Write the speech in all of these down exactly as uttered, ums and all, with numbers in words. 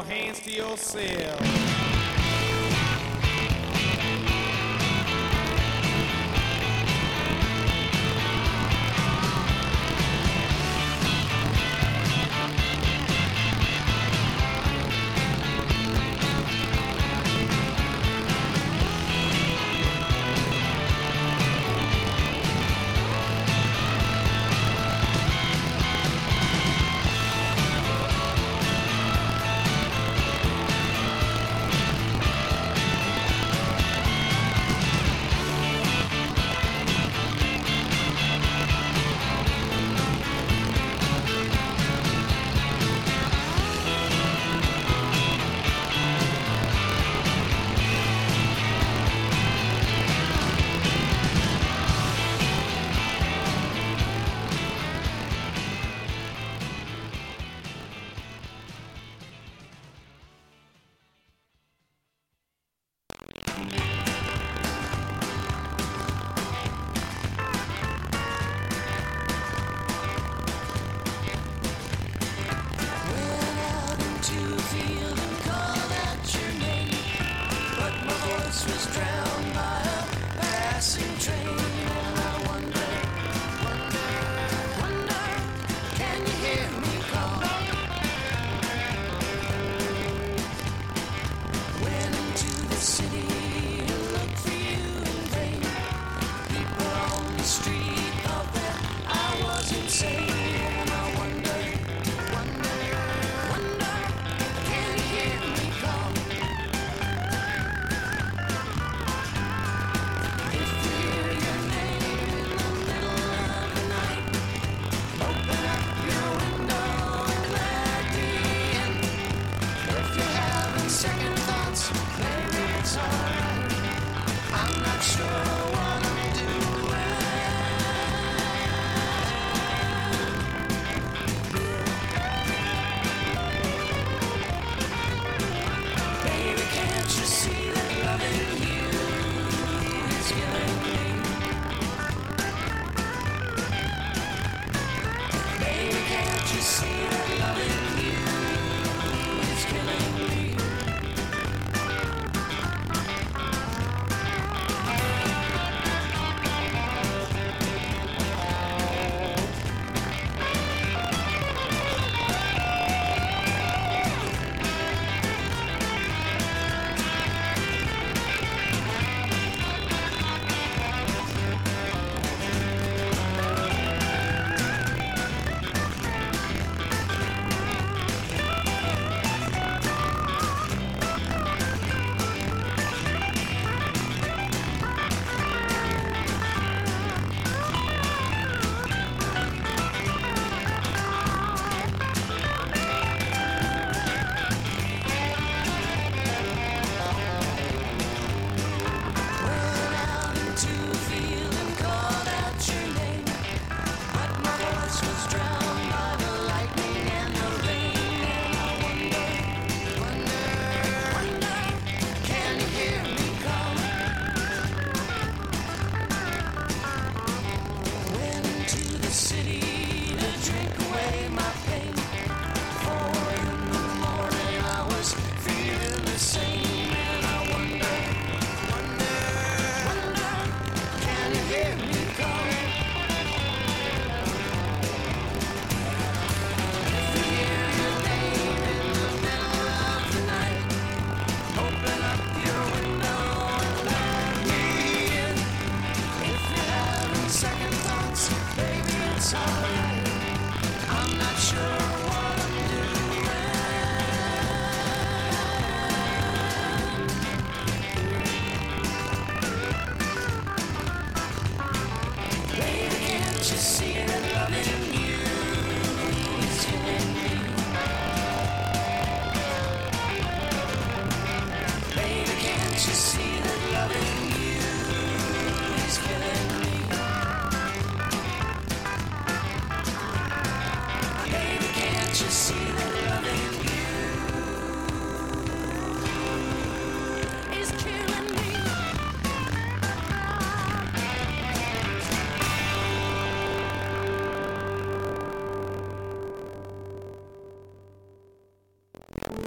hands to yourself.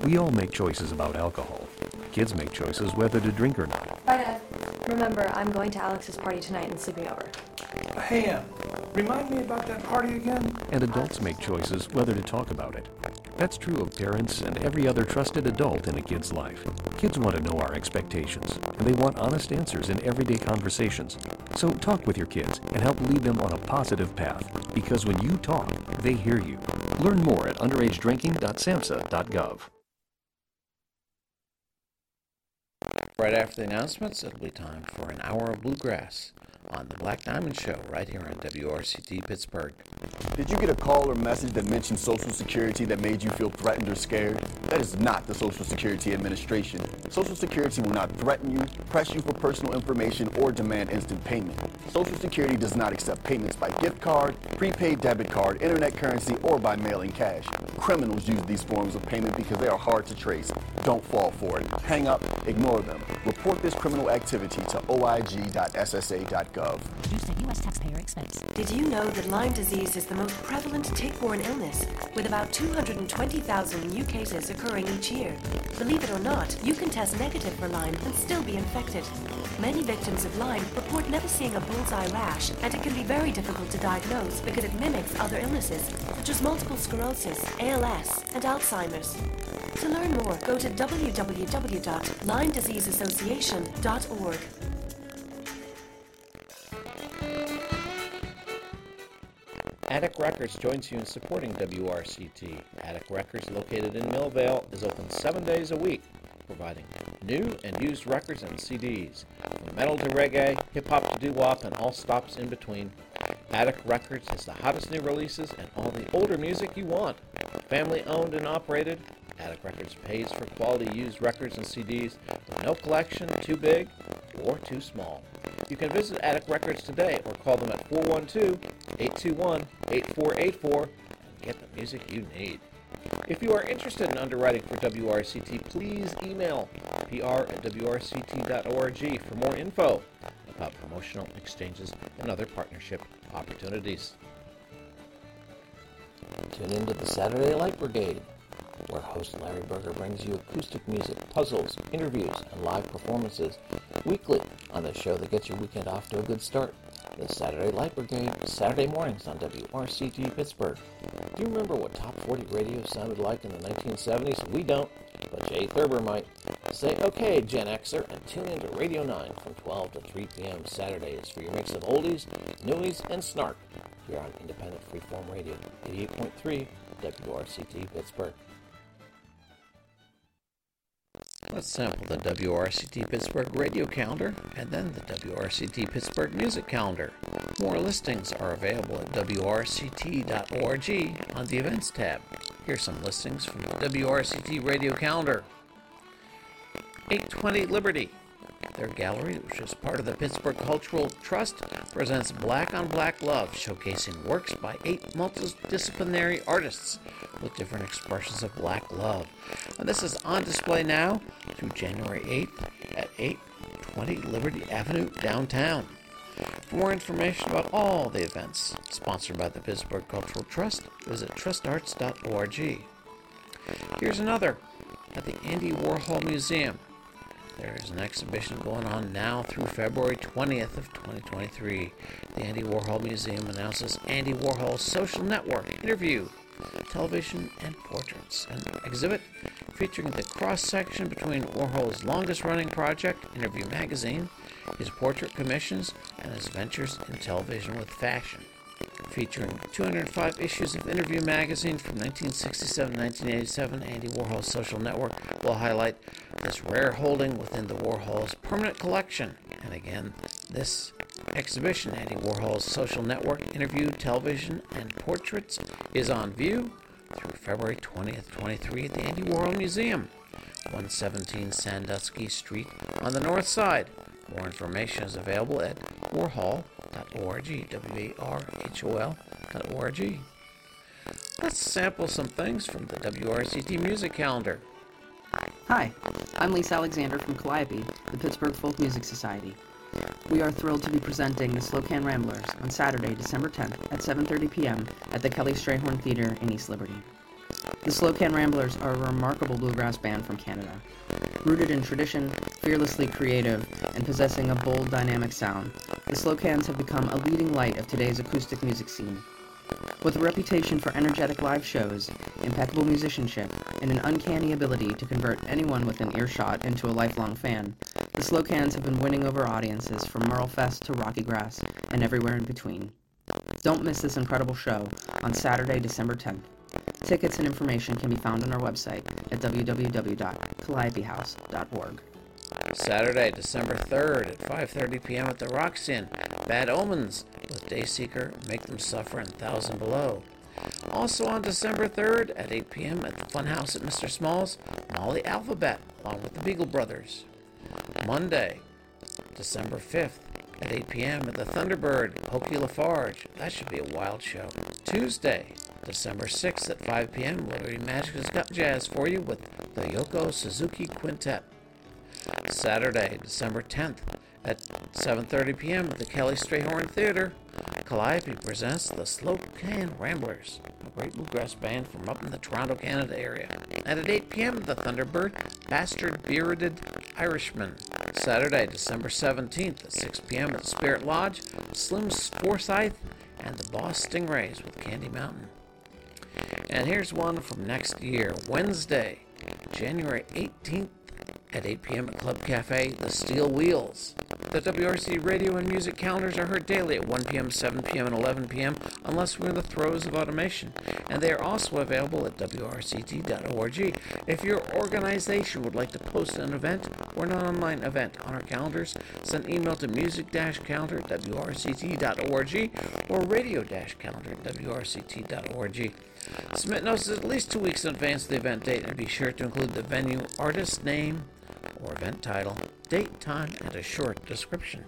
We all make choices about alcohol. Kids make choices whether to drink or not. Bye, Dad. Remember, I'm going to Alex's party tonight and sleeping over. Hey, Em, remind me about that party again? And adults make choices whether to talk about it. That's true of parents and every other trusted adult in a kid's life. Kids want to know our expectations, and they want honest answers in everyday conversations. So talk with your kids and help lead them on a positive path, because when you talk, they hear you. Learn more at underage drinking dot samhsa dot gov. Right after the announcements, it'll be time for an hour of bluegrass on the Black Diamond Show right here on W R C T Pittsburgh. Did you get a call or message that mentioned Social Security that made you feel threatened or scared? That is not the Social Security Administration. Social Security will not threaten you, press you for personal information, or demand instant payment. Social Security does not accept payments by gift card, prepaid debit card, internet currency, or by mailing cash. Criminals use these forms of payment because they are hard to trace. Don't fall for it. Hang up, ignore them. Report this criminal activity to O I G dot S S A dot gov. Produced at U S taxpayer expense. Did you know that Lyme disease is the most prevalent tick-borne illness, with about two hundred twenty thousand new cases occurring each year? Believe it or not, you can test negative for Lyme and still be infected. Many victims of Lyme report never seeing a bullseye rash, and it can be very difficult to diagnose because it mimics other illnesses, such as multiple sclerosis, A L S, and Alzheimer's. To learn more, go to w w w dot lyme disease association dot org. Attic Records joins you in supporting W R C T. Attic Records, located in Millvale, is open seven days a week, providing new and used records and C Ds. From metal to reggae, hip-hop to doo-wop, and all stops in between. Attic Records has the hottest new releases and all the older music you want. Family owned and operated, Attic Records pays for quality used records and C Ds with no collection too big or too small. You can visit Attic Records today or call them at four one two, eight two one, eight four eight four and get the music you need. If you are interested in underwriting for W R C T, please email P R at W R C T dot org for more info about promotional exchanges and other partnership opportunities. Tune in to the Saturday Light Brigade, where host Larry Berger brings you acoustic music, puzzles, interviews, and live performances weekly on the show that gets your weekend off to a good start. The Saturday Light Brigade, Saturday mornings on W R C T Pittsburgh. Do you remember what Top forty radio sounded like in the nineteen seventies? We don't, but Jay Thurber might. Say, okay, Gen Xer, and tune into Radio nine from twelve to three p.m. Saturdays for your mix of oldies, newies, and snark here on Independent Freeform Radio, eighty-eight point three W R C T Pittsburgh. Let's sample the W R C T Pittsburgh radio calendar and then the W R C T Pittsburgh music calendar. More listings are available at W R C T dot org on the events tab. Here's some listings from the W R C T radio calendar. eight twenty Liberty. Their gallery, which is part of the Pittsburgh Cultural Trust, presents Black on Black Love, showcasing works by eight multidisciplinary artists with different expressions of black love. And this is on display now through January eighth at eight twenty Liberty Avenue downtown. For more information about all the events sponsored by the Pittsburgh Cultural Trust, visit trust arts dot org. Here's another at the Andy Warhol Museum. There is an exhibition going on now through February twentieth of twenty twenty-three. The Andy Warhol Museum announces Andy Warhol's Social Network interview, television, and portraits. An exhibit featuring the cross-section between Warhol's longest-running project, Interview Magazine, his portrait commissions, and his ventures in television with fashion. Featuring two hundred five issues of Interview Magazine from nineteen sixty-seven to nineteen eighty-seven, Andy Warhol's Social Network will highlight this rare holding within the Warhol's permanent collection. And again, this exhibition, Andy Warhol's Social Network, Interview, Television, and Portraits, is on view through February twentieth, twenty-three at the Andy Warhol Museum, one seventeen Sandusky Street on the north side. More information is available at warhol dot org, W A R H O L dot org. Let's sample some things from the W R C T music calendar. Hi, I'm Lisa Alexander from Calliope, the Pittsburgh Folk Music Society. We are thrilled to be presenting the Slocan Ramblers on Saturday, December tenth at seven thirty p.m. at the Kelly Strayhorn Theater in East Liberty. The Slow Can Ramblers are a remarkable bluegrass band from Canada. Rooted in tradition, fearlessly creative, and possessing a bold, dynamic sound, the Slow Cans have become a leading light of today's acoustic music scene. With a reputation for energetic live shows, impeccable musicianship, and an uncanny ability to convert anyone within earshot into a lifelong fan, the Slow Cans have been winning over audiences from Merlefest to Rocky Grass and everywhere in between. Don't miss this incredible show on Saturday, December tenth. Tickets and information can be found on our website at w w w dot calliope house dot org. Saturday, December third at five thirty p m at the Roxy Inn, Bad Omens with Dayseeker, Make Them Suffer, and Thousand Below. Also on December third at eight p m at the Funhouse at Mister Small's, Molly Alphabet, along with the Beagle Brothers. Monday, December fifth at eight p m at the Thunderbird, Pokey Lafarge. That should be a wild show. Tuesday, December sixth at five p m Liberty Magic has got jazz for you with the Yoko Suzuki Quintet. Saturday, December tenth at seven thirty p m at the Kelly Strayhorn Theater, Calliope presents the Slow Can Ramblers, a great bluegrass band from up in the Toronto, Canada area. And at eight p m at the Thunderbird, Bastard Bearded Irishman. Saturday, December seventeenth at six p m at the Spirit Lodge, Slim Forsyth and the Boss Stingrays with Candy Mountain. And here's one from next year, Wednesday, January eighteenth at eight p m at Club Cafe, The Steel Wheels. The W R C radio and music calendars are heard daily at one p m, seven p m, and eleven p m unless we're in the throes of automation. And they are also available at w r c t dot org. If your organization would like to post an event or an online event on our calendars, send email to music-calendar at w r c t dot org or radio-calendar at w r c t dot org. Submit notices at least two weeks in advance of the event date and be sure to include the venue, artist name, or event title, date, time, and a short description.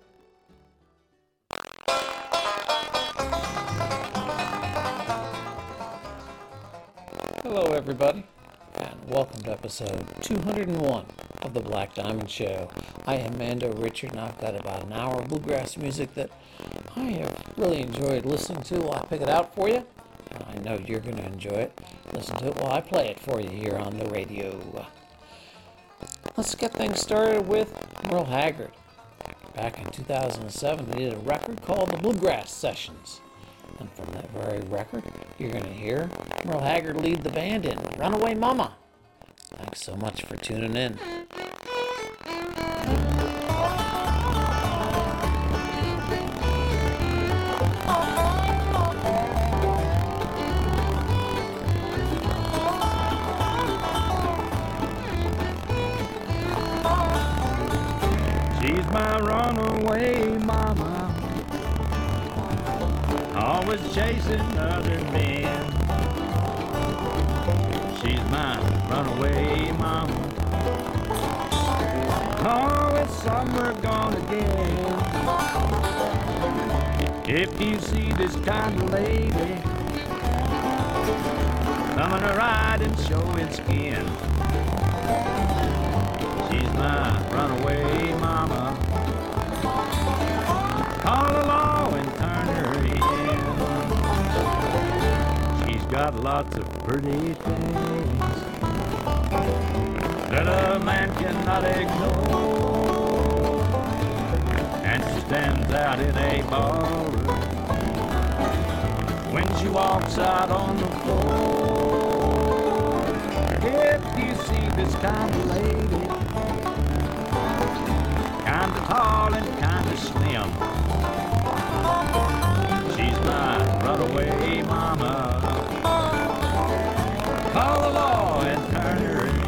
Hello everybody, and welcome to episode two hundred one of The Black Diamond Show. I am Mando Richard, and I've got about an hour of bluegrass music that I have really enjoyed listening to. I'll pick it out for you, and I know you're going to enjoy it. Listen to it while I play it for you here on the radio. Let's get things started with Merle Haggard. Back in two thousand seven, he did a record called The Bluegrass Sessions. And from that very record, you're going to hear Merle Haggard lead the band in Runaway Mama. Thanks so much for tuning in. She's my runaway mama, always chasing other men. She's my runaway mama, always somewhere gone again. If you see this kind of lady coming to ride and showing skin, she's my runaway mama. Call the law and turn her in. She's got lots of pretty things that a man cannot ignore, and she stands out in a ballroom when she walks out on the floor. If you see this kind of lady, kinda tall and kinda slim, she's my runaway mama. Call the law and turn her in.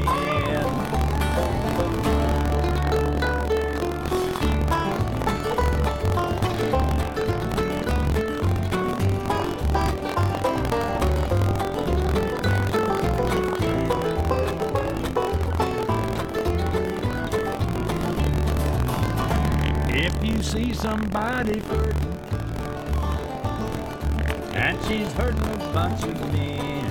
If you see somebody flirting and she's hurting a bunch of men,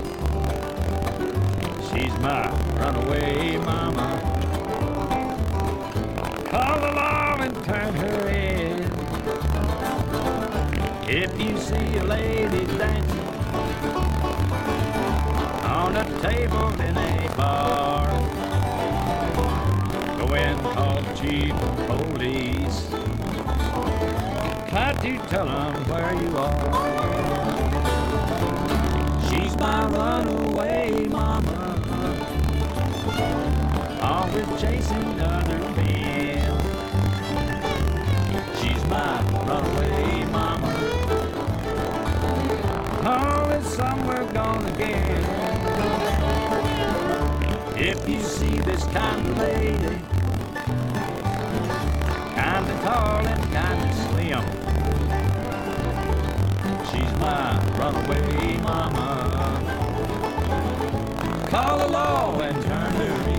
she's my runaway mama. Call the law and turn her in. If you see a lady dancing around a table in a bar. Go and call the chief of police. Try to tell them where you are. She's my runaway mama, always chasing other men. She's my runaway mama, always somewhere gone again. If you see this kind of lady, kind of tall and kind of slim, she's my runaway mama. Call the law and turn her in.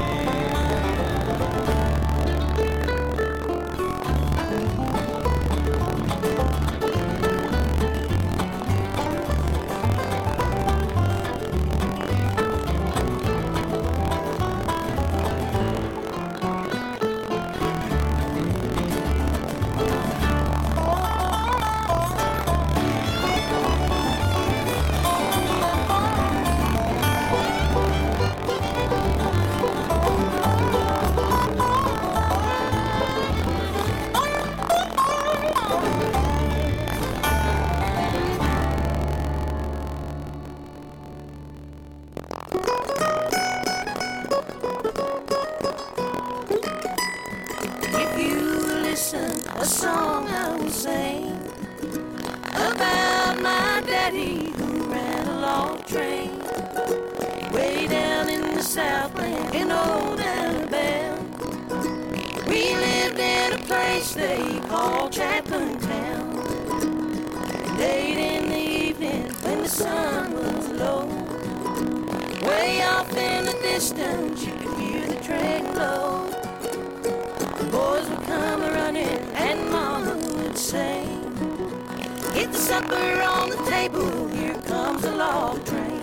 A song I will sing about my daddy who ran a log train way down in the Southland in old Alabama. We lived in a place they called Chaplain Town. Late in the evening when the sun was low, way off in the distance you could hear the train blow. Boys would come running and Mama would say, get the supper on the table, here comes the log train.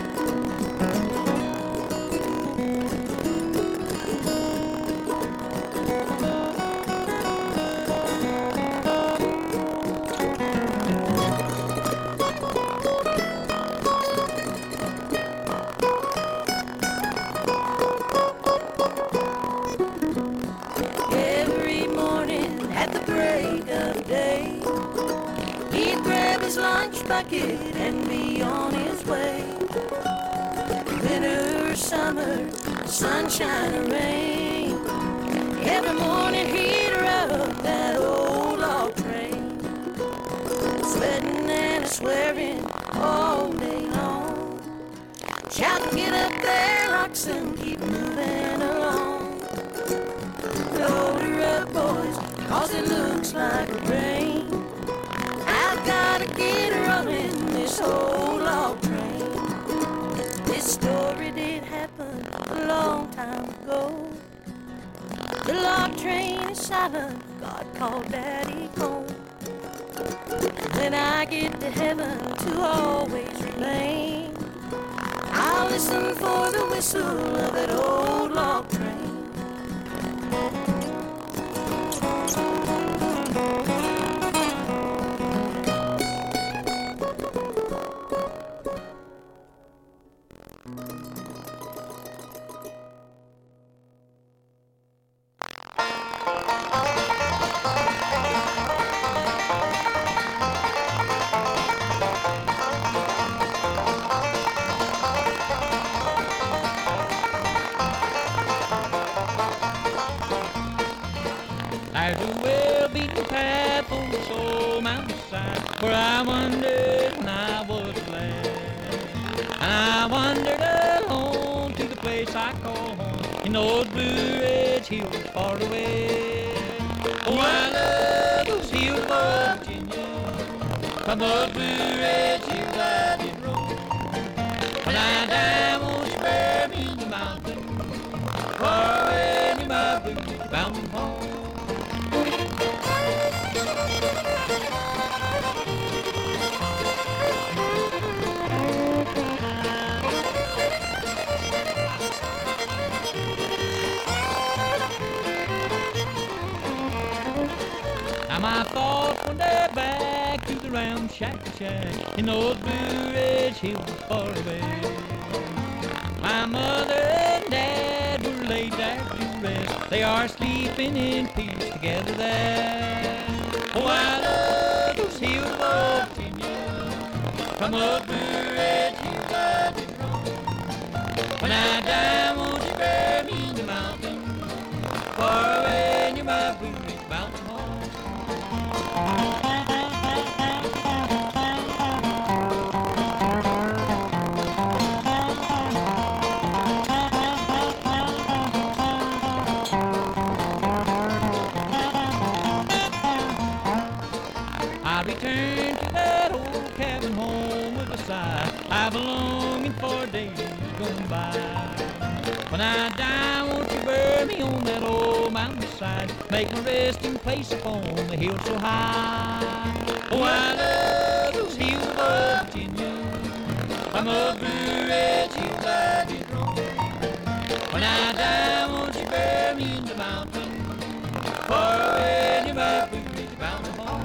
Bucket and be on his way. Winter, summer, sunshine or rain, every morning he'd rub that old log train, sweating and swearing all day long, shouting, get up there, oxen, keep moving along. Load her up, boys, cause it looks like rain. I've gotta get running this old log train. This story did happen a long time ago. The log train is silent, God called Daddy home. When I get to heaven to always remain, I'll listen for the whistle of that old log train. There's a well-beaten path on this old mountainside where I wandered when I was a lad. And I wandered alone to the place I call home in those Blue Ridge Hills far away. Oh, I love those hills of Virginia, from those Blue Ridge Hills I did roam. When I die, won't you bury me in the mountain, far away near my Blue Ridge mountain home. Now my thoughts wander back to the round shack shack in those Blue Ridge Hills far away. My mother and dad were laid there to rest. They are sleeping in peace together there. Oh, I love those hills of Virginia. From up Blue Ridge, you love it wrong. When I die, won't you bury me in the mountain, far away near my Blue Ridge mountain home. I returned to that old cabin home with a sigh. I've been longing for days gone by. When I die, won't you bury me on that old mountainside? Make my resting place upon the hill so high. Oh, I love those hills of Virginia. I'm a Blue Ridge, you love it wrong. When I die, won't you bury me in the mountain, far away near my Blue Ridge mountain home.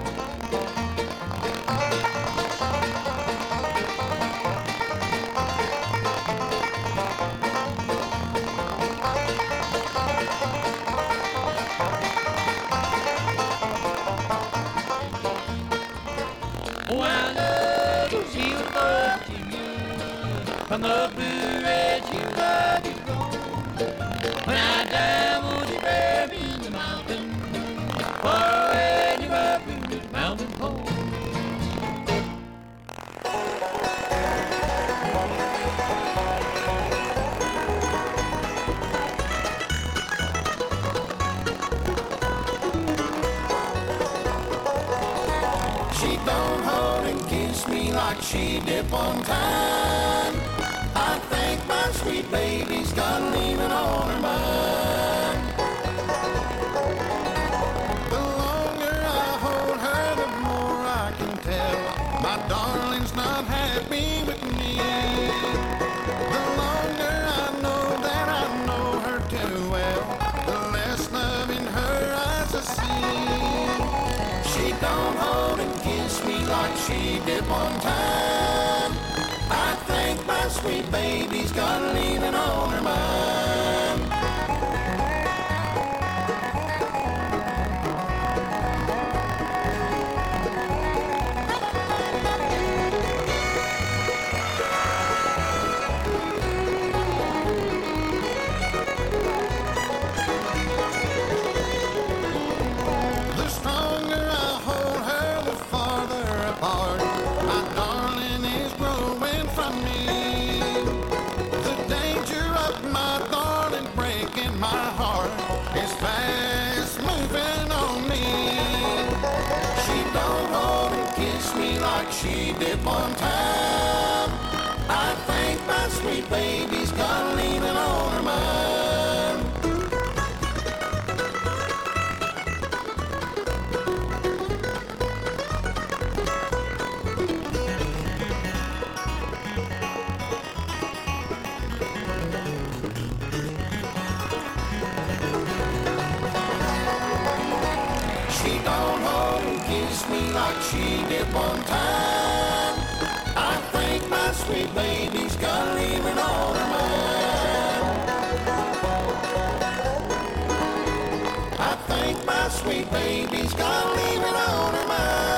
Oh, I love those hills of Virginia. From the Blue Ridge, you love it wrong. When I die, won't you bury me in the mountain, far away near my Blue Ridge mountain home. She don't hold and kiss me like she did one time. I think my sweet baby's got leaving on her mind. The longer I hold her, the more I can tell my darling's not happy with me. The longer I know that I know her too well, the less love in her eyes I see. She don't hold and kiss me like she did one time. I think my sweet baby's got leaving on her mind. The stronger I hold her, the farther apart my darling is growing from me. The danger of my darling breaking my heart is fast moving on me. She don't hold and kiss me like she did one time. I think my sweet baby's got leaving on her mind. She don't hold and kiss me like she did one time. I think my sweet baby's got leaving on her mind. I think my sweet baby's got leaving on her mind.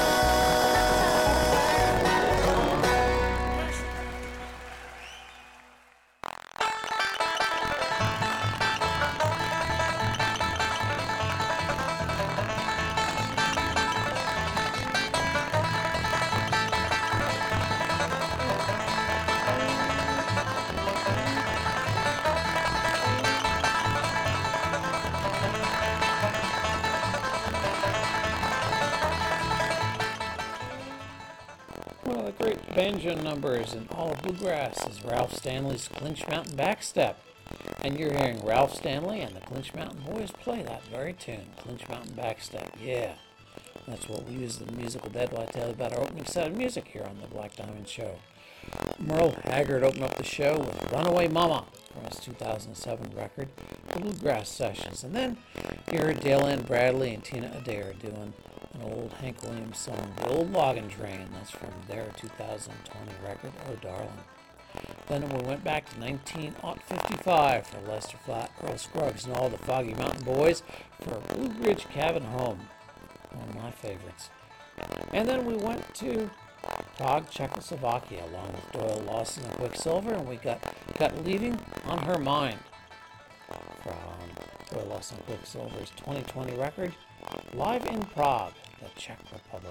One of the great banjo numbers in all of bluegrass is Ralph Stanley's Clinch Mountain Backstep. And you're hearing Ralph Stanley and the Clinch Mountain Boys play that very tune, Clinch Mountain Backstep. Yeah, that's what we use the musical dead while I tell you about our opening set of music here on the Black Diamond Show. Merle Haggard opened up the show with Runaway Mama from his two thousand seven record, The Bluegrass Sessions. And then you heard Dale Ann Bradley and Tina Adair doing an old Hank Williams song, The Old Loggin' Train. That's from their two thousand twenty record, Oh Darling. Then we went back to nineteen fifty-five for Lester Flat, Earl Scruggs, and all the Foggy Mountain Boys for Blue Ridge Cabin Home, one of my favorites. And then we went to Prague, Czechoslovakia, along with Doyle Lawson and Quicksilver, and we got, got Leaving on Her Mind from Doyle Lawson and Quicksilver's twenty twenty record, Live in Prague, the Czech Republic.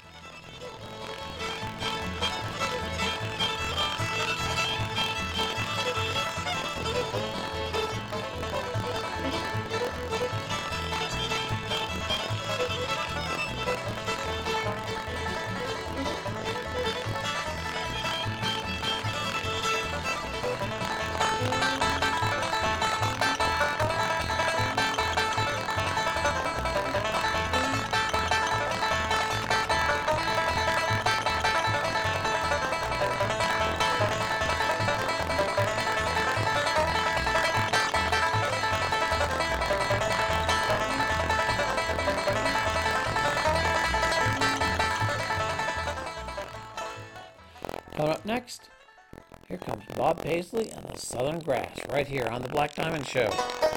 Coming up next, here comes Bob Paisley and the Southern Grass, right here on the Black Diamond Show.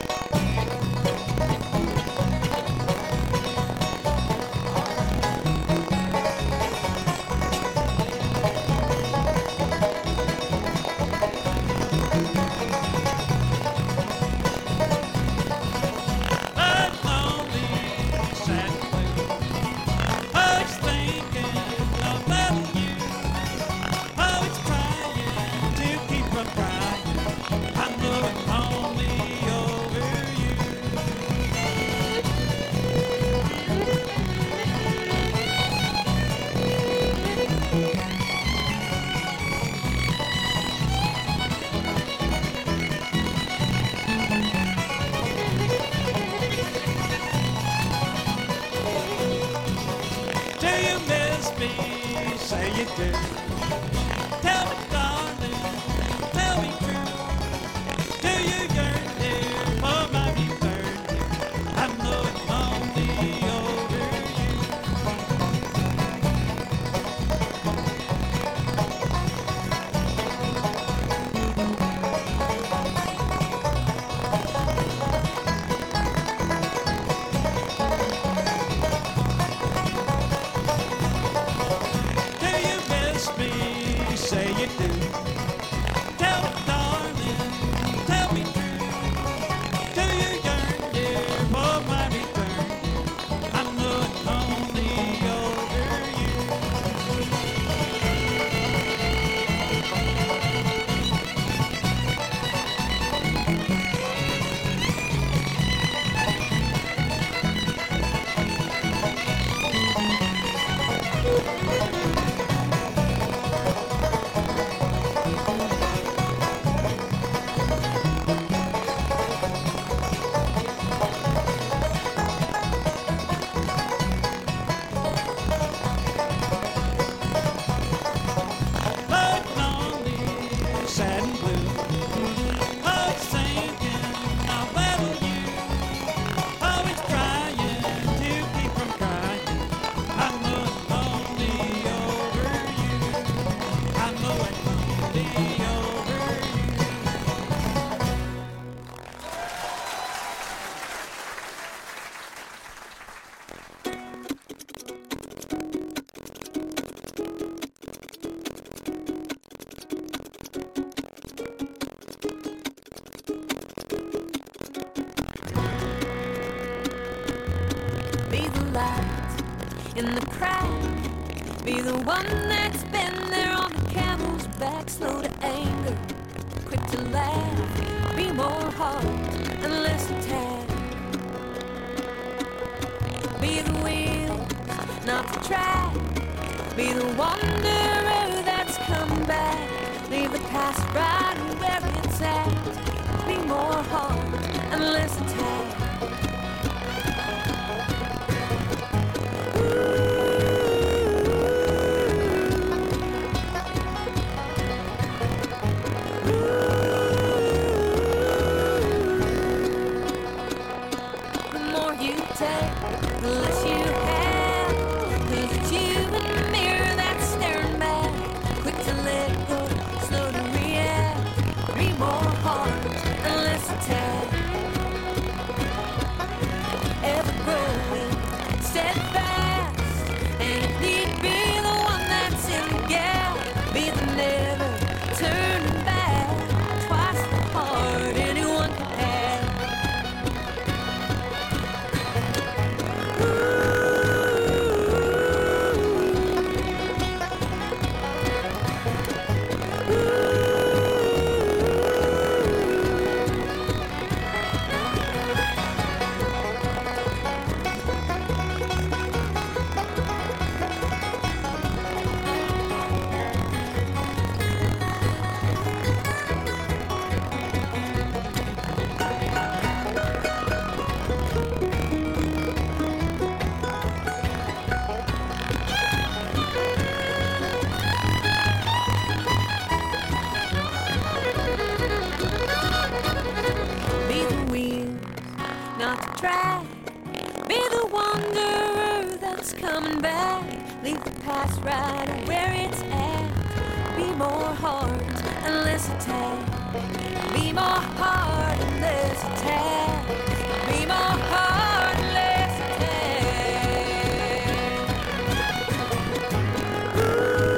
In the crack, be the one that's been there on the camel's back, slow to anger, quick to laugh, be more heart and less attack. Be the wheel, not the track, be the wanderer that's come back, leave the past right where it's at, be more heart and less attack. Realize not to drag. Be the wanderer that's coming back. Leave the past right where it's at. Be more heart and less attack. Be more heart and less attack. Be more heart and less attack. Ooh.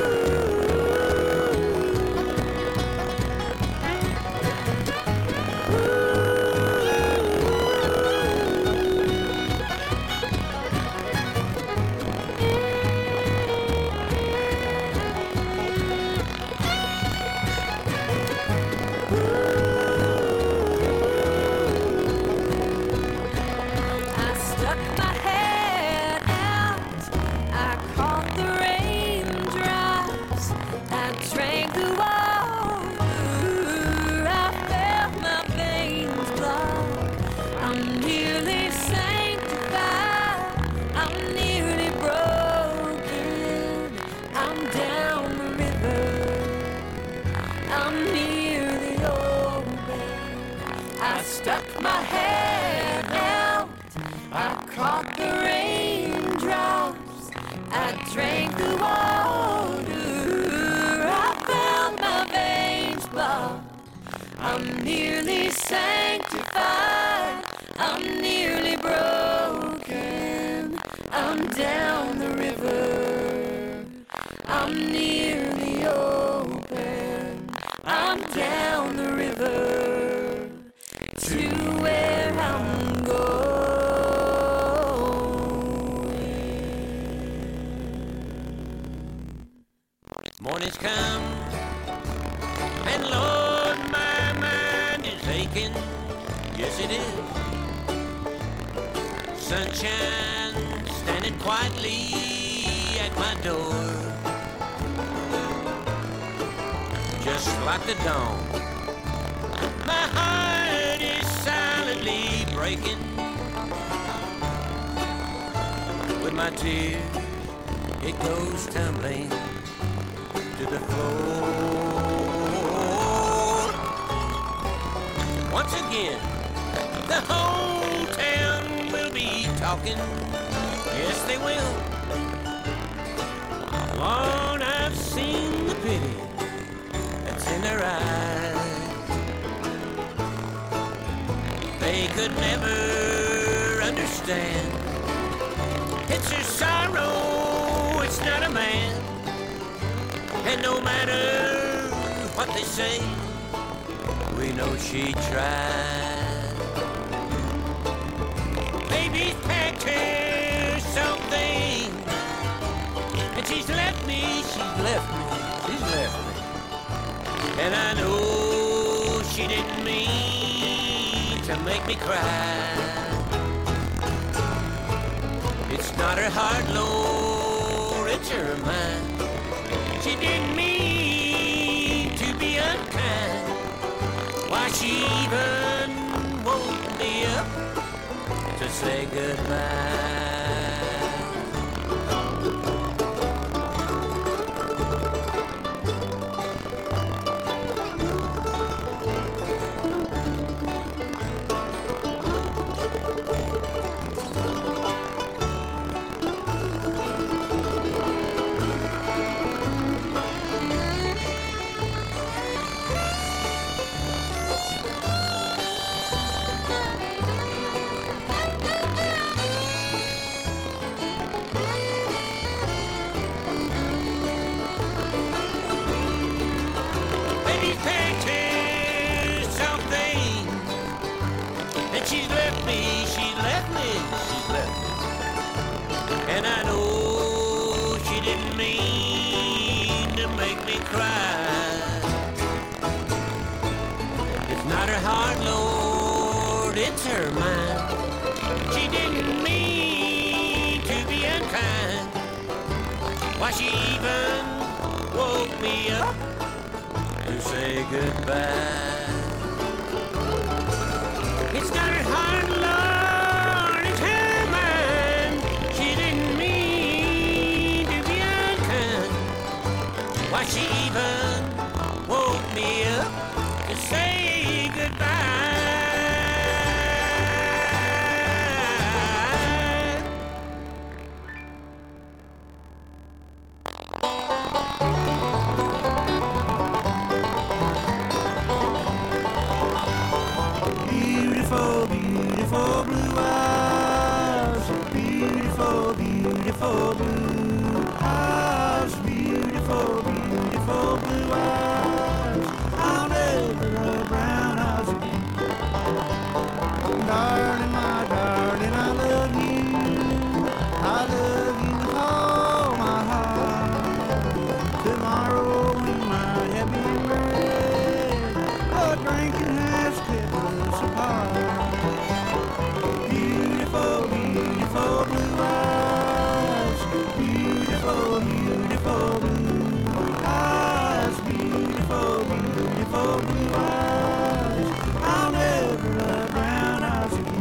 Stuck my head out, I caught the raindrops, I drank the water, I felt my veins block. I'm nearly sanctified, I'm nearly broken, I'm down the river, I'm nearly open, I'm down the river. To where I'm going. Morning's come, and Lord, my mind is aching. Yes, it is. Sunshine standing quietly at my door, just like the dawn. My heart is silently breaking. With my tears, it goes tumbling to the floor. Once again, the whole town will be talking. Yes, they will. Lord, I've seen the pity that's in their eyes. They could never understand. It's her sorrow, it's not a man. And no matter what they say, we know she tried. Baby's packed her something, and she's left me, she's left me, she's left me. And I know she didn't mean to make me cry. It's not her heart, Lord, it's her mind. She didn't mean to be unkind. Why, she even woke me up to say goodbye. She's left me, she's left me, she's left me. And I know she didn't mean to make me cry. It's not her heart, Lord, it's her mind. She didn't mean to be unkind. Why, she even woke me up to say goodbye. It's not her heart, Lord, it's her mind. She didn't mean to be unkind. Why, she even woke me up to say goodbye. beautiful blue eyes, beautiful, beautiful blue eyes, beautiful, beautiful blue eyes. I'll never love brown eyes again. Darling, my darling, I love you. I love you with all my heart. Tomorrow we might have been red, but drinking has kept us apart. Beautiful, beautiful blue eyes, beautiful, beautiful blue eyes, beautiful, beautiful blue eyes. I'll never love brown eyes again.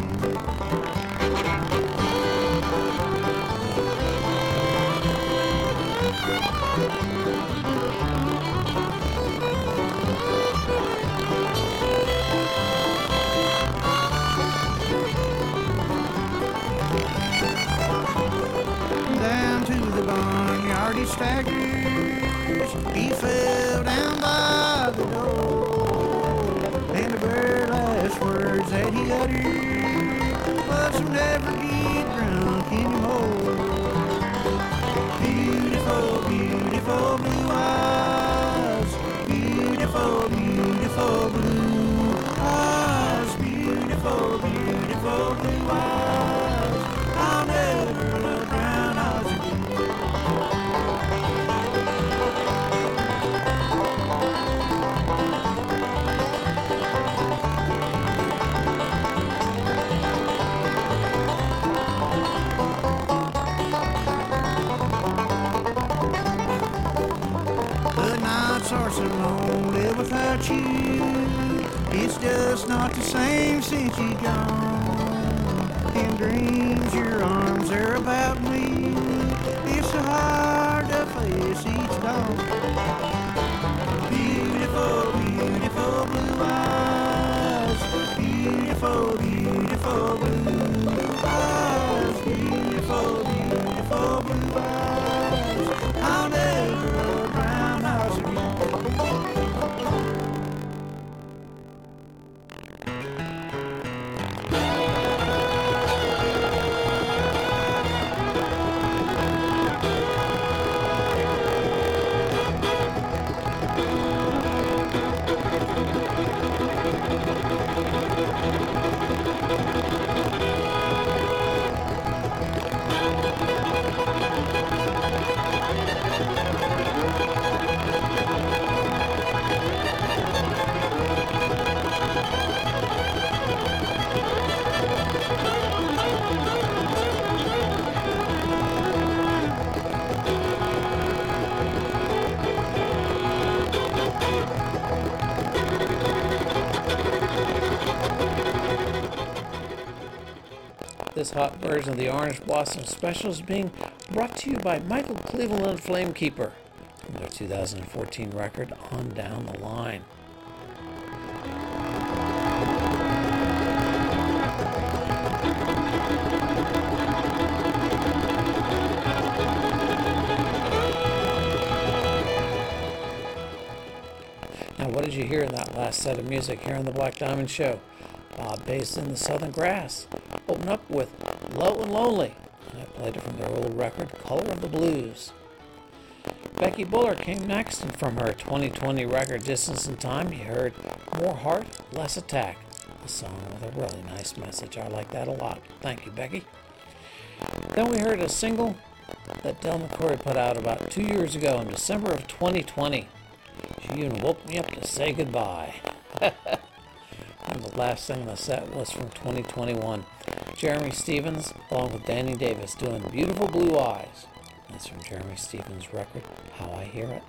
Down to the barnyard he staggers, he fell down by the door, and the very last words that he uttered was to never get drunk anymore. Beautiful, beautiful blue eyes, beautiful, beautiful blue eyes, beautiful, beautiful blue eyes. I'll never love brown eyes again. The nights are so lonely without you. It's just not the same since you're gone. In dreams, your arms are about me. It's so hard to face each dawn. Beautiful, beautiful blue eyes. Beautiful, beautiful blue eyes. Beautiful, beautiful blue eyes. I'll never love brown eyes again. This hot version of the Orange Blossom Special is being brought to you by Michael Cleveland and Flamekeeper from their two thousand fourteen record, On Down the Line. Now, what did you hear in that last set of music here on the Black Diamond Show? Bob Bass in the Southern Grass opened up with Low and Lonely, and I played it from their old record, Color of the Blues. Becky Buller came next, and from her twenty twenty record, Distance in Time, you heard More Heart, Less Attack, a song with a really nice message. I like that a lot. Thank you, Becky. Then we heard a single that Del McCoury put out about two years ago in December of twenty twenty. She even woke me up to say goodbye. And the last thing in the set was from twenty twenty-one. Jeremy Stevens, along with Danny Davis, doing Beautiful Blue Eyes. That's from Jeremy Stevens' record, How I Hear It.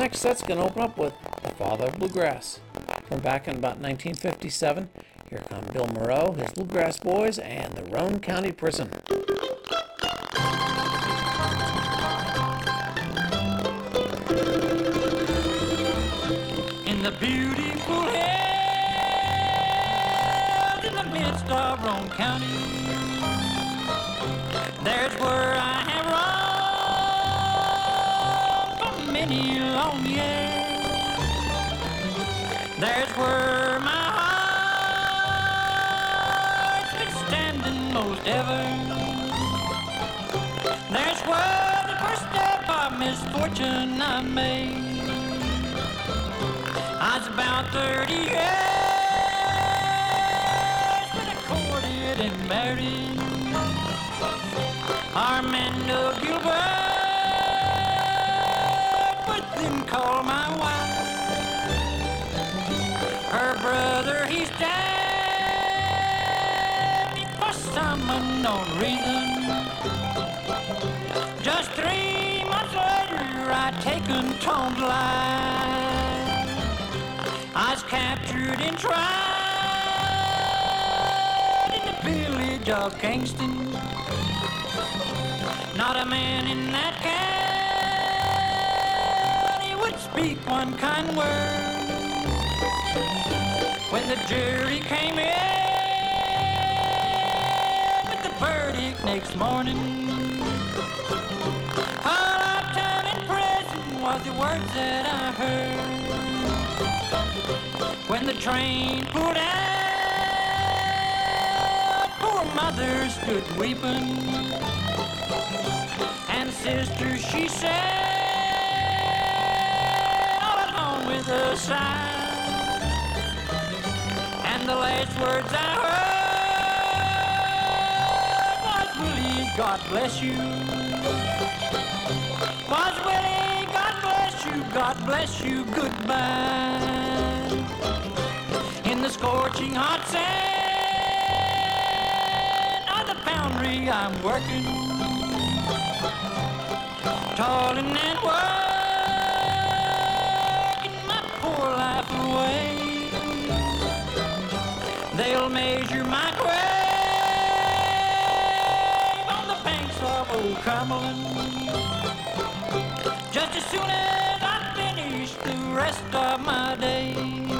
next set's going to open up with The Father of Bluegrass. From back in about nineteen fifty-seven, here come Bill Monroe, his Bluegrass Boys, and the Roane County Prison. In the beautiful hills in the midst of Roane County, there's where I have roamed for many long years. There's where my heart's been standing most ever. There's where the first step of misfortune I made. I was about thirty years when I courted and married Armando Gilbert, with them called my wife. Her brother, he's dead for some unknown reason. Just three months later, I taken Tom's life. I was captured and tried in the village of Kingston. Not a man in that county would speak one kind word. When the jury came in with the verdict next morning, a lifetime in prison was the words that I heard. When the train pulled out, poor mother stood weeping, and sister, she said, all alone with a sigh. And the last words I heard was, Willie, God bless you. Was Willie, God bless you, God bless you, goodbye. In the scorching hot sand of the foundry I'm working, toiling and working my poor life away. They'll measure my grave on the banks of Old Cumberland just as soon as I finish the rest of my day.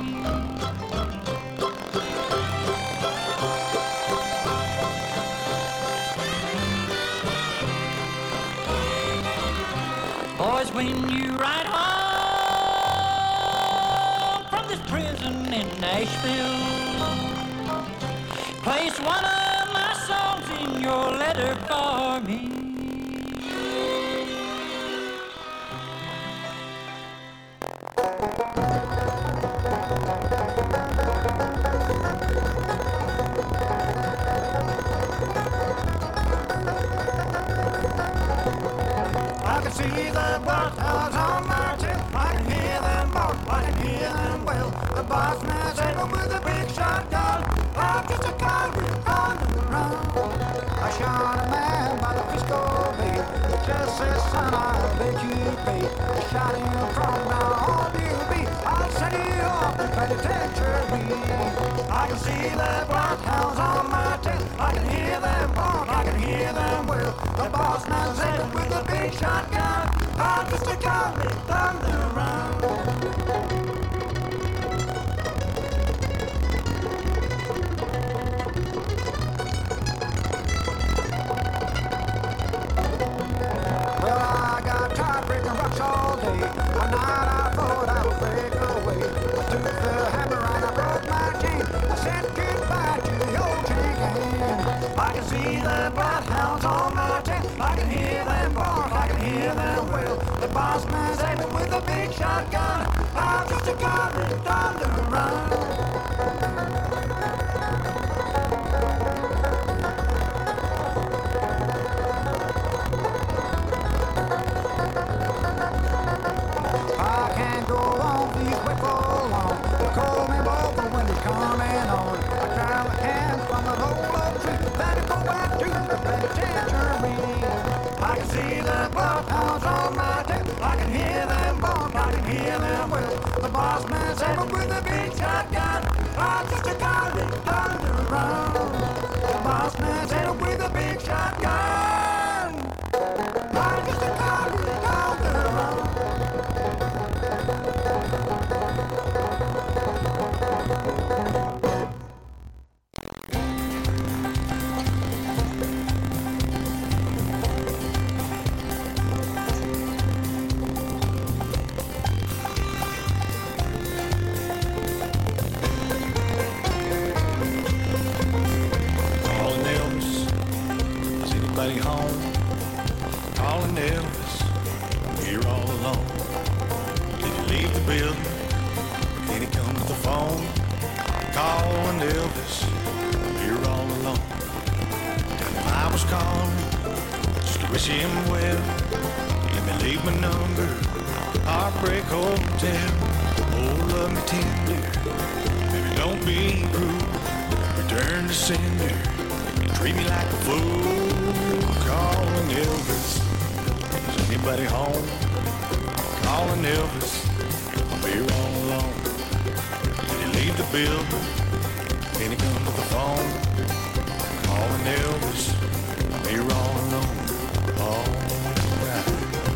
Boys, when you ride home from this prison in Nashville, place one of my songs in your letter for me. I can see the buttons on my tail. I can hear them bark, I can hear them wail. The boss man's able with a big shotgun. I'm just a convict on the run. I shot a man by the Frisco Bay. Just said, son, I'll make you pay. I shot him from now on you'll be. I'll set you off in penitentiary. I can see the bloodhounds on my tail. I can hear them bark, I can hear them wail. The boss man's able with a big shotgun. I'm just a convict on the run. Well, I got tired breaking rocks all day. One night I thought I would break away. I took the hammer and I broke my chain. I said goodbye to the old chain gang. I can see the bloodhounds on my tail. I can hear them bark, I can hear them wail. The boss man's aiming with a big shotgun. I'm just a convict on the run. I can't go on these quick for long. They call me Walter when it's coming on. I grab a hand from an old oak tree, then I go back to the penitentiary. I can see the bloodhounds on my tail. I can hear them bark, I can hear him well. The boss man said, "But with a big shotgun, I'm just a guy on the run." The boss man said, "But with a big shotgun, I'm just a guy on the run." Home, calling Elvis, here all alone. Did you leave the building? Can he come to the phone? Calling Elvis, here all alone. Tell him I was calling, just to wish him well. Let me leave my number, Heartbreak Hotel. Oh, love me tender, baby don't be rude. Return to sender, treat me like a fool. Calling Elvis, is anybody home? Calling Elvis, I'm here all alone. Did he leave the building? Can he come to the phone? Calling Elvis, I'm here all alone. All right.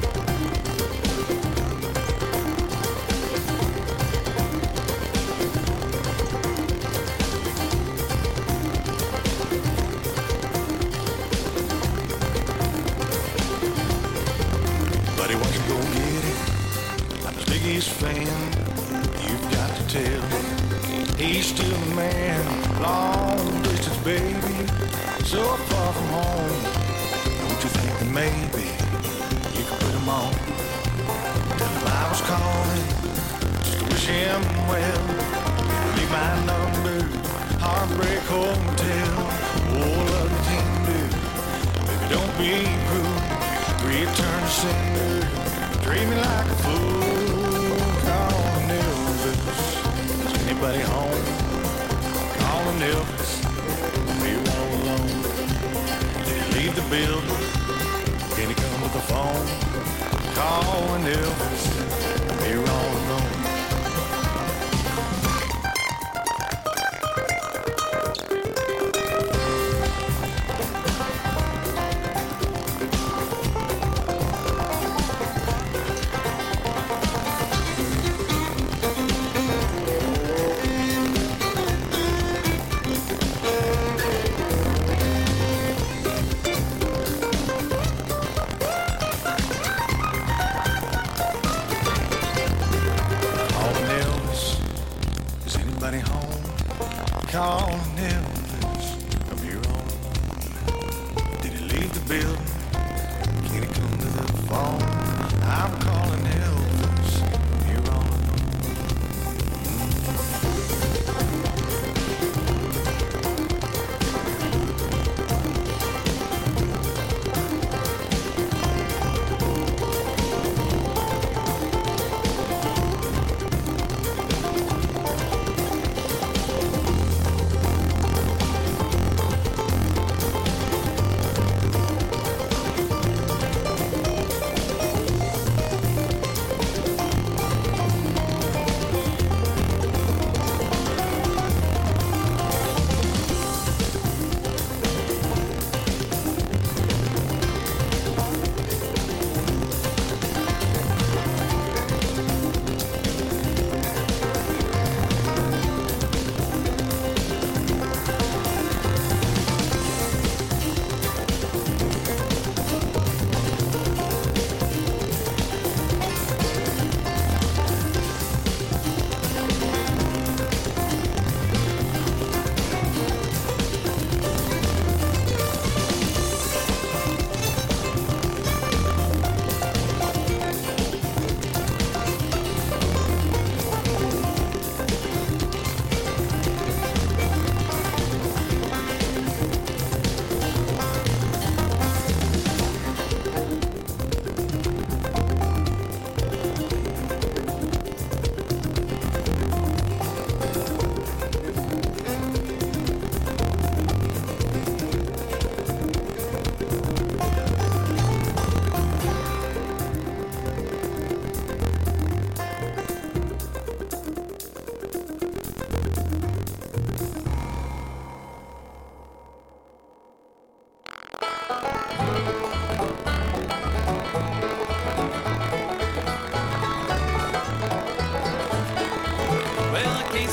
Fan, you've got to tell he's still the man. Long distance, baby, so far from home. Don't you think that maybe you could put him on? Tell him I was calling just to wish him well. Leave my number, Heartbreak Hotel. Oh, love me tender, baby don't be rude. Return to sender, treat me like a fool. Calling Elvis, is anybody home? Calling Elvis, I'm here all alone. Did he leave the building? Can he come with the phone? Calling Elvis, I'm here all alone. Calling Elvis, I'm here all alone. Did he leave the building? Can he come to the phone? I'm calling Elvis, I'm here all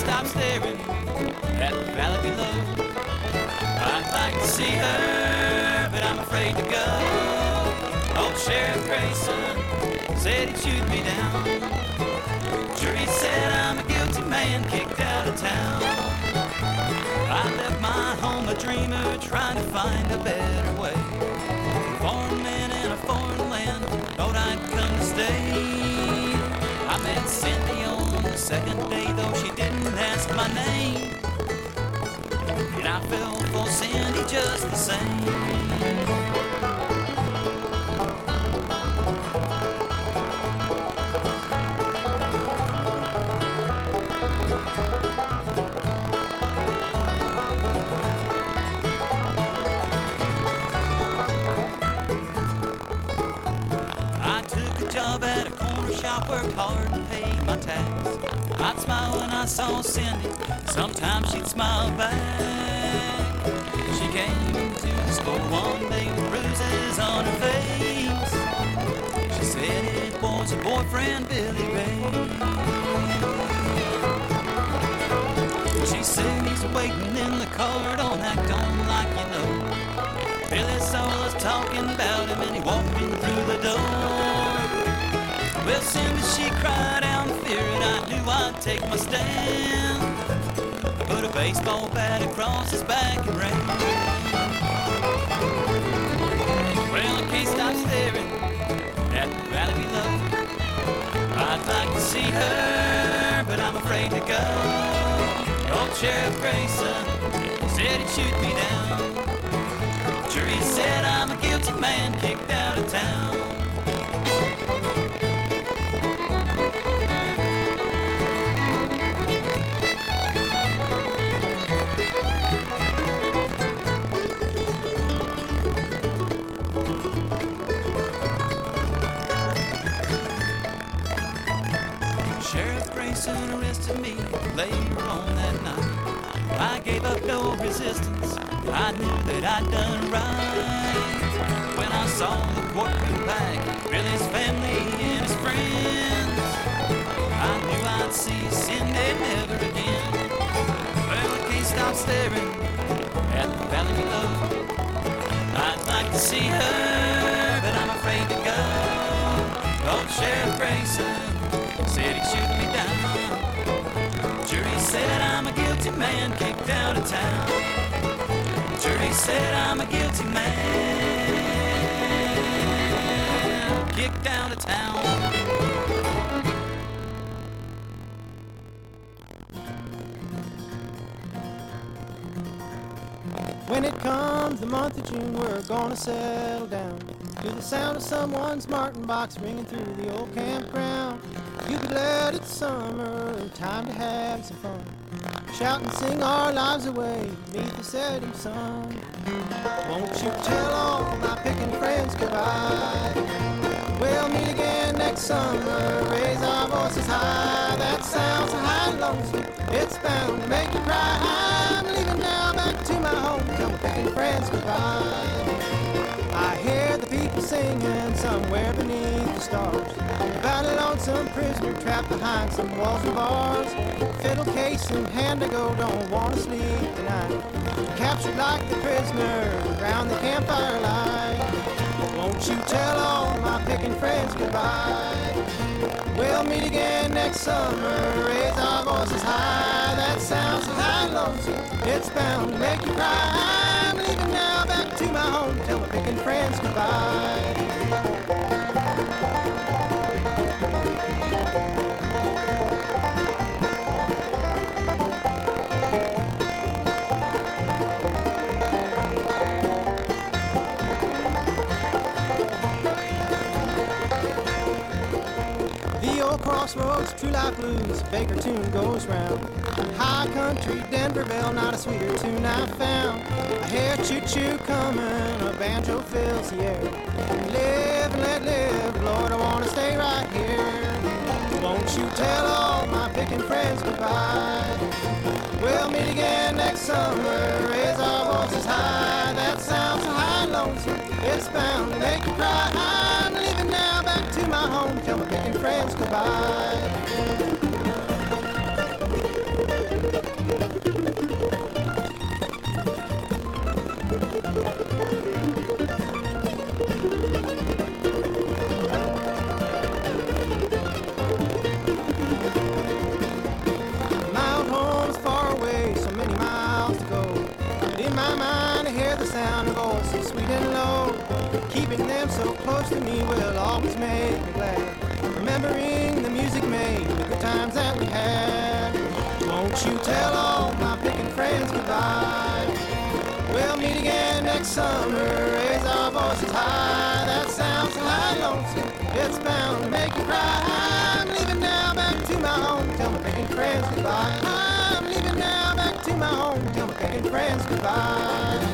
stop staring at the valley below. I'd like to see her, but I'm afraid to go. Old Sheriff Grayson said he'd shoot me down. Jury said I'm a guilty man kicked out of town. I left my home a dreamer trying to find a better way. Foreign man in a foreign land, thought I'd come to stay. I met Cindy on the second day, though she didn't ask my name. And I fell for Cindy just the same. At a corner shop, worked hard and paid my tax. I'd smile when I saw Cindy, sometimes she'd smile back. She came into the store one day with bruises on her face. She said it was her boyfriend, Billy Ray. She said he's waiting in the car, don't act on like you know. Billy saw us talking about him and he walked in through the door. Well, soon as she cried out in fear, and I knew I'd take my stand. I put a baseball bat across his back and ran. Well, I can't stop staring at the valley below. I'd like to see her, but I'm afraid to go. Old Sheriff Grayson said he'd shoot me down. Jury said I'm a guilty man kicked out of town. Arrested me later on that night. I gave up no resistance, I knew that I'd done right. When I saw the courtroom pack, Billy's family and his friends, I knew I'd see Cindy never again. Well, I can't stop staring at the valley below. I'd like to see her, but I'm afraid to go. Old Sheriff Grayson said he'd shoot me down. Jury said I'm a guilty man kicked out of town. Jury said I'm a guilty man kicked out of town. When it comes the month of June, we're gonna settle down to the sound of someone's Martin box ringing through the old campground. You be glad it's summer, time to have some fun. Shout and sing our lives away beneath the setting sun. Won't you tell all my picking friends goodbye? We'll meet again next summer, raise our voices high. That sounds so high and lonesome, it's bound to make you cry. I'm leaving now back to my home, tell my picking friends goodbye. I hear the people singing somewhere beneath the stars about a lonesome prisoner trapped behind some walls and bars. Fiddle case in hand to go, don't want to sleep tonight. Captured like the prisoner around the campfire light. Won't you tell all my picking friends goodbye? We'll meet again next summer, raise our voices high. That sounds so high and lonesome, it's bound to make you cry. I'm leaving now back to my home, tell my picking friends goodbye. Crossroads, True Life Blues, Baker tune goes round. High country, Denverville, not a sweeter tune I found. I hear choo-choo coming, a banjo fills the air. Live and let live, Lord, I want to stay right here. Won't you tell all my picking friends goodbye? We'll meet again next summer, raise our voices high. That sounds so high and lonesome, it's bound to make you cry. I'm leaving now back to my home, tell my picking friends goodbye. Keeping them so close to me will always make me glad. Remembering the music made, the good times that we had. Won't you tell all my picking friends goodbye? We'll meet again next summer, raise our voices high. That sounds like lonesome, it's bound to make you cry. I'm leaving now back to my home, tell my picking friends goodbye. I'm leaving now back to my home, tell my picking friends goodbye.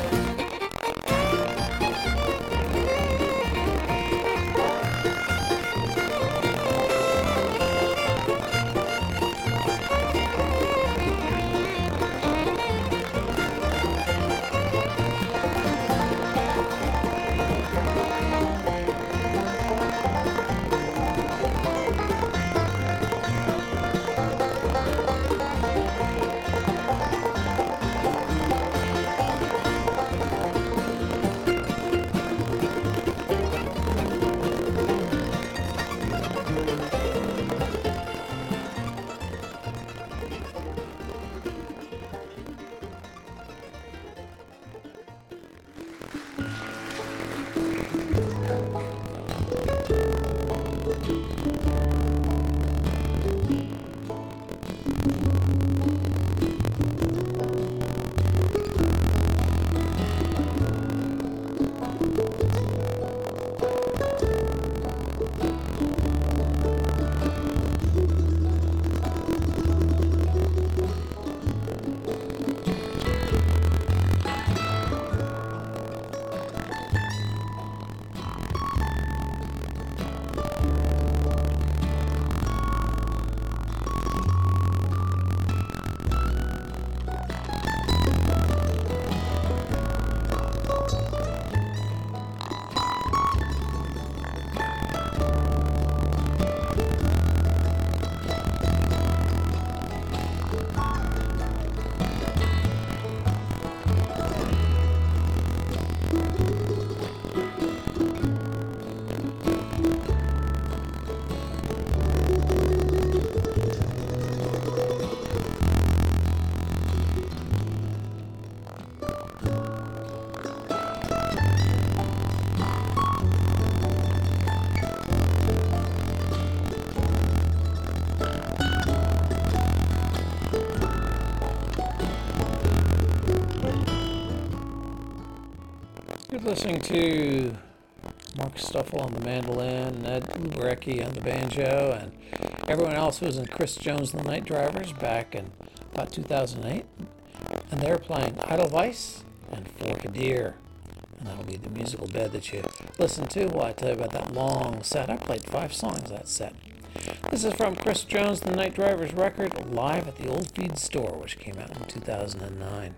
Listening to Mark Stoffel on the mandolin, Ed Ubrecki on the banjo, and everyone else was in Chris Jones and the Night Drivers back in about two thousand eight. And they're playing Edelweiss and Fork a Deer. And that'll be the musical bed that you listen to while I tell you about that long set. I played five songs that set. This is from Chris Jones and the Night Drivers record, Live at the Old Feed Store, which came out in two thousand nine.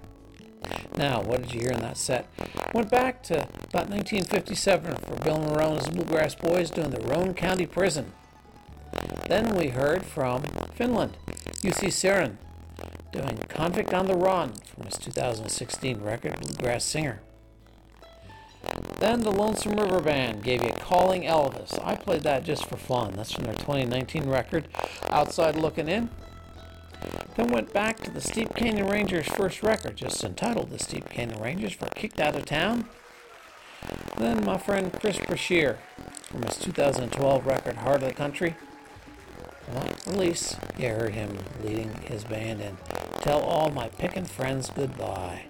Now, what did you hear in that set? Went back to about nineteen fifty-seven for Bill Marone's Bluegrass Boys doing the Roane County Prison. Then we heard from Finland, Jussi Siren, doing Convict on the Run from his two thousand sixteen record, Bluegrass Singer. Then the Lonesome River Band gave you Calling Elvis. I played that just for fun. That's from their twenty nineteen record, Outside Looking In. Then went back to the Steep Canyon Rangers' first record, just entitled The Steep Canyon Rangers, for Kicked Out of Town. Then my friend Chris Brashear from his two thousand twelve record, Heart of the Country. Well, release, you heard him leading his band in Tell All My Pickin' Friends Goodbye.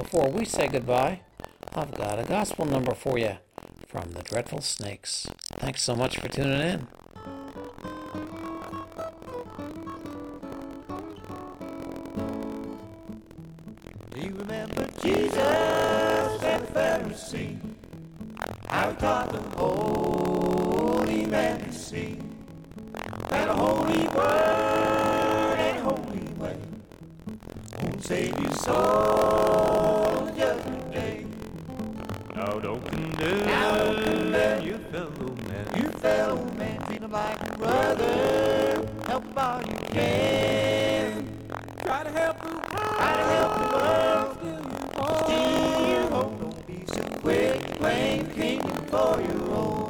before we say goodbye, I've got a gospel number for you from the Dreadful Snakes. Thanks so much for tuning in. Do you remember Jesus and the Pharisee? How he taught the holy man to see that a holy word and a holy way won't save your soul on the judgment day. Now don't condemn, Now don't condemn your fellow man. your fellow man, feeling like a brother. Help him all you can. Try to help the world. Try to help the world. Still your home. Don't be so quick to claim the kingdom for your own.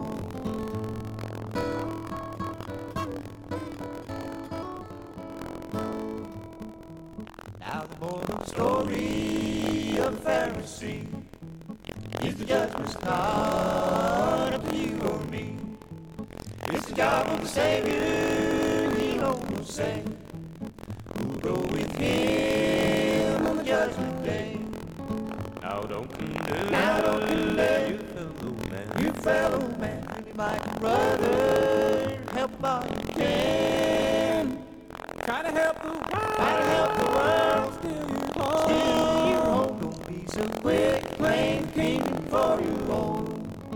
Now the moral story of the Pharisee is the judgment's not up to you or me. It's the job of the Savior, He alone will say who'll go with Him on the judgment day. Now don't condemn, Now don't condemn your fellow man. your fellow man, treat him like a brother, help all you can. Try to help the world, try to help the world, still your home, still your home. Don't be so quick, claim the kingdom for your own.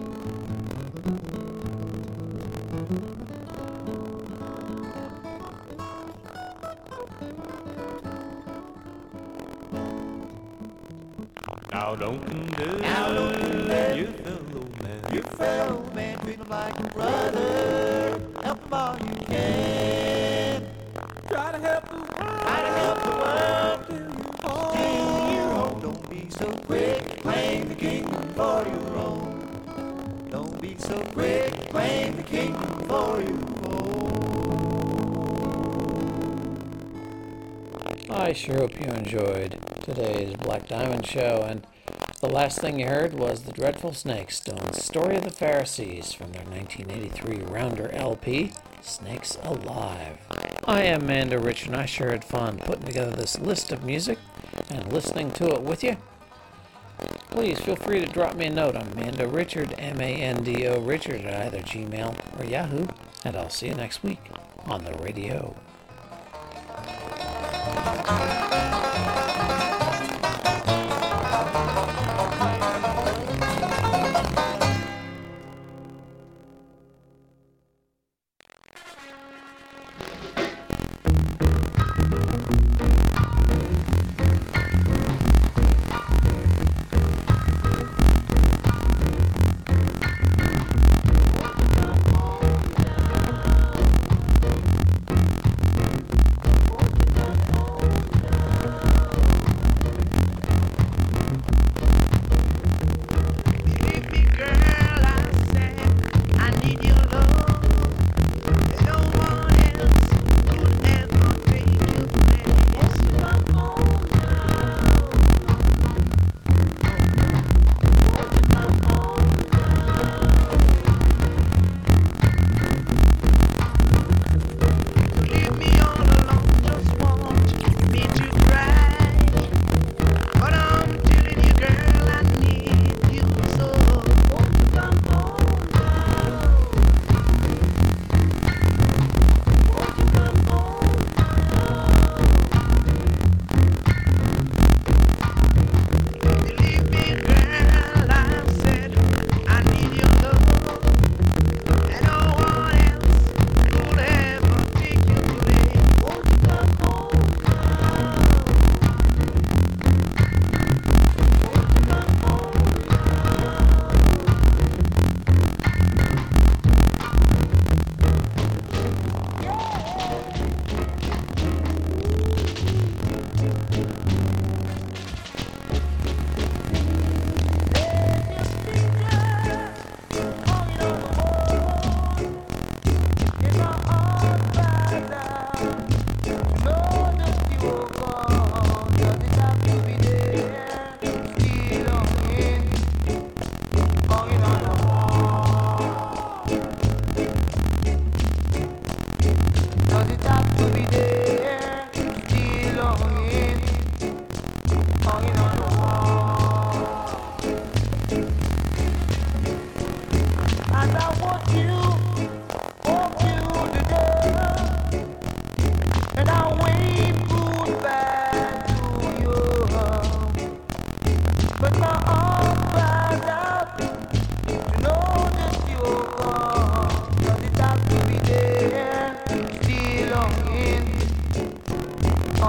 Now don't condemn, Now don't condemn your fellow man. your fellow man, treat him like a brother, help him all you can. Try to help the world, try to help the world, till your home, till your home. Don't be so quick, claim the kingdom for your own. Don't be so quick, claim the kingdom for your I sure hope you enjoyed today's Black Diamond Show, and the last thing you heard was the Dreadful Snakes doing Story of the Pharisees from their nineteen eighty-three Rounder L P, Snakes Alive. I am Manda Rich, and I sure had fun putting together this list of music and listening to it with you. Please feel free to drop me a note on Mando Richard, M A N D O Richard, at either Gmail or Yahoo, and I'll see you next week on the radio.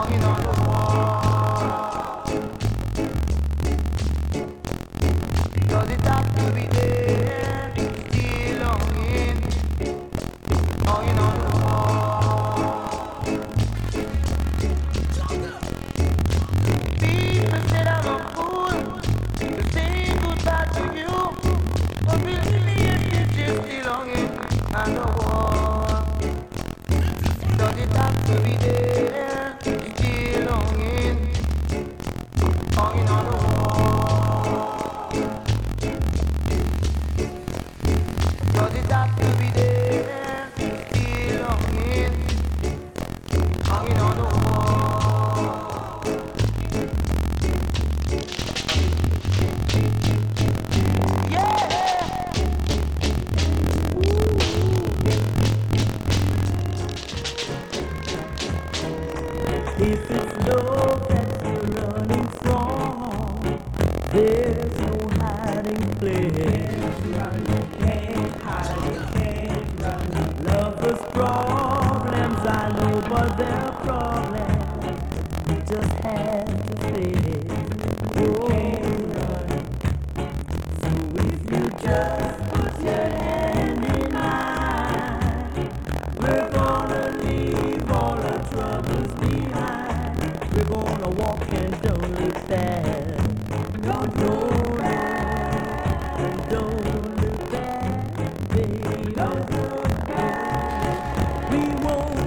hanging on the wall. Does it have to be there? Still hanging, hanging on the wall. People said I'm a fool to say goodbye to you, but believe me, it's just still hanging on the wall. Does it have to be there? Still hanging, hanging on the wall. Does it have to be there? Still hanging, hanging on the wall. If it's love that you're running from, there's no hiding place. You can't hide, you can't run. Lovers' problems, I know, but they're problems. You just have to face. You can't run. So if you just put your hand in mine, we're gonna leave all our troubles behind. We're gonna walk and don't look back. Don't look back. Don't look back, baby. Don't look back. We won't